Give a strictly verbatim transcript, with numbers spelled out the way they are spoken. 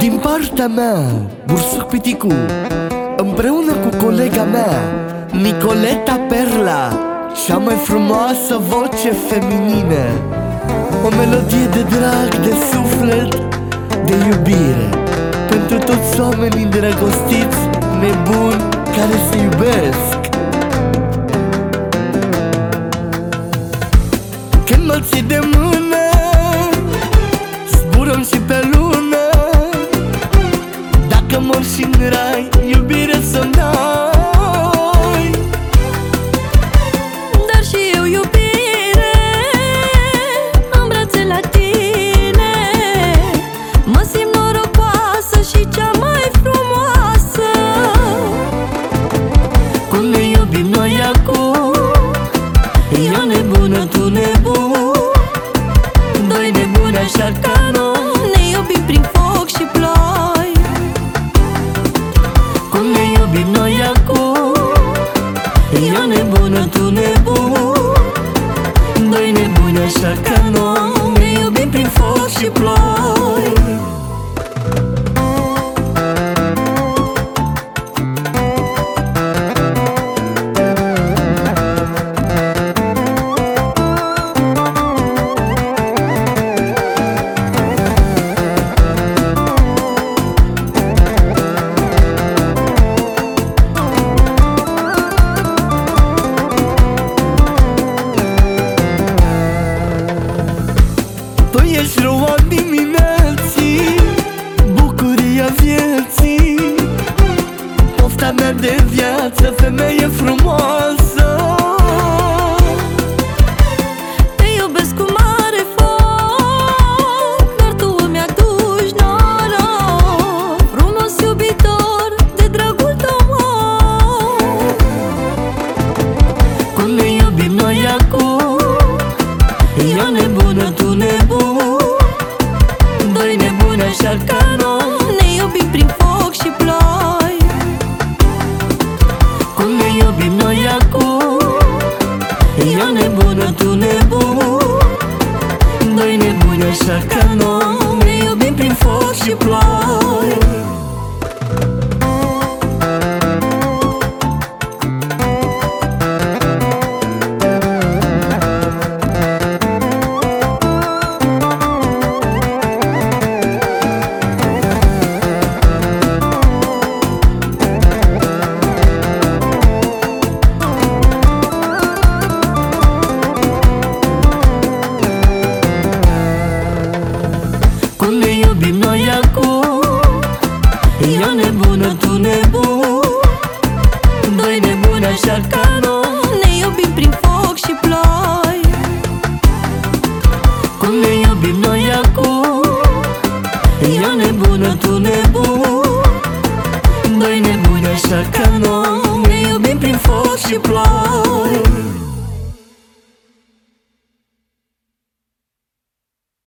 Din partea mea, Bursuc Piticu, împreună cu colega mea, Nicoleta Perla, cea mai frumoasă voce feminină. O melodie de drag, de suflet, de iubire, pentru toți oamenii îndrăgostiți, nebuni, care se iubesc. Când mă ții de mână, zburăm și pe lună. Dacă mor și în rai, iubire să-mi dai. Dar și eu iubire am brațe la tine. Mă simt norocoasă și cea mai frumoasă. Cum ne iubim noi acum, eu nebună, tu nebun, doi nebuni așa ca noi. Ne iubim prin foc și ploi. Cum ne iubim noi acum, eu nebună, tu nebun, doi nebuni așa ca noi. Ne iubim prin foc și ploi. Tu ești roa dimineții, bucuria vieții, pofta mea de viață, femeie frumoasă. Te iubesc cu mare foc, doar tu îmi aduci noroc. Frumos iubitor, de dragul tău mor. Cum ne iubim noi acum, eu nebună, tu nebun, doi nebuni așa ca noi. Ne iubim prin foc și ploi. Cum ne iubim noi acum, eu nebună, tu nebun, doi nebuni așa ca noi. Ne iubim prin foc și ploi. Cum ne iubim noi acum, eu nebună, tu nebun, doi nebuni așa ca noi. Ne iubim prin foc și ploi. Cum ne iubim noi acum, eu nebună, tu nebun, doi nebuni așa ca noi. Ne iubim prin foc și ploi.